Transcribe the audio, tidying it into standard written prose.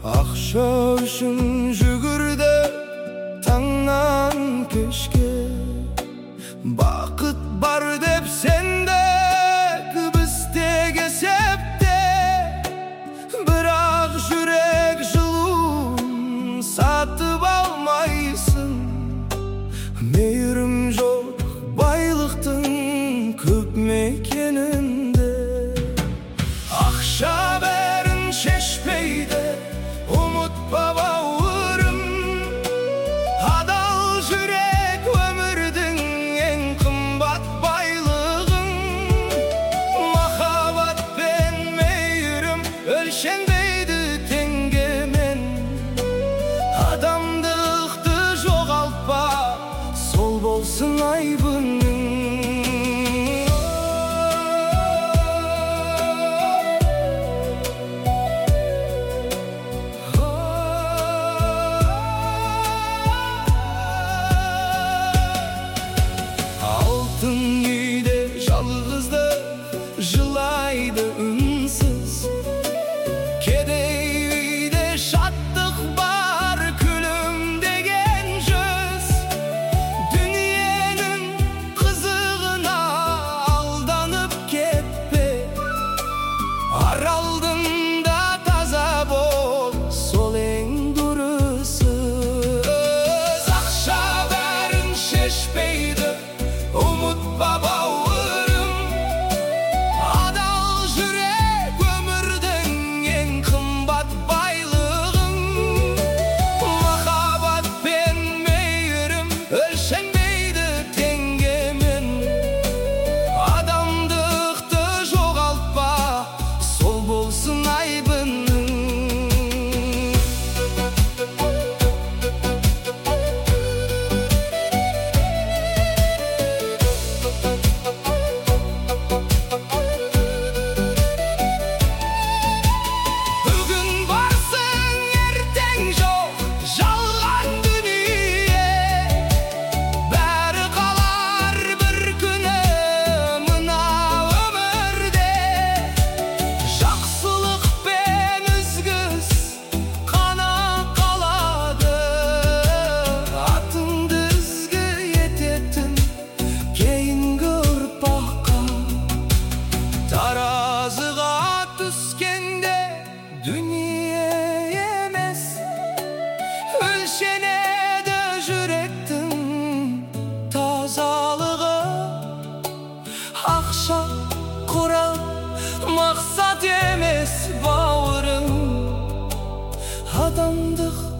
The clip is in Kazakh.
Ақша үшін жүгірді таңнан кешке, бақыт бар деп сендік бізде есепте. Бірақ жүрек жылуын сатып алмайсың, мейірім жоқ байлықтың көп мекенінде. Ақша бәрін шешпейді, ұмытпа бауырым, адал жүрек өмірдің ең қымбат байлығың. Махаббат пен мейірім өлшенбейді теңгемен, адамдықты жоғалтпа, сол болсын айбының. Алтын үйде жалғызды жылайды үнсіз, кедей үйде шаттық бар күлімдеген жүз. Дүниенің қызығына алданып кетпе, аралдың да таза бол, сол ең дұрысы. Ақша бәрін шешпейді, ұмытпа бауырым, адал жүрек өмірдің ең қымбат байлығың. Махаббат пен мейірім өлшенбейді теңгемен, адамдықты жоғалтпа, сол болсын айбының. Таразыға түскенде дүние емес, өлшенеді жүректің тазалығы. Ақша құрал мақсат емес бауырым, адамдық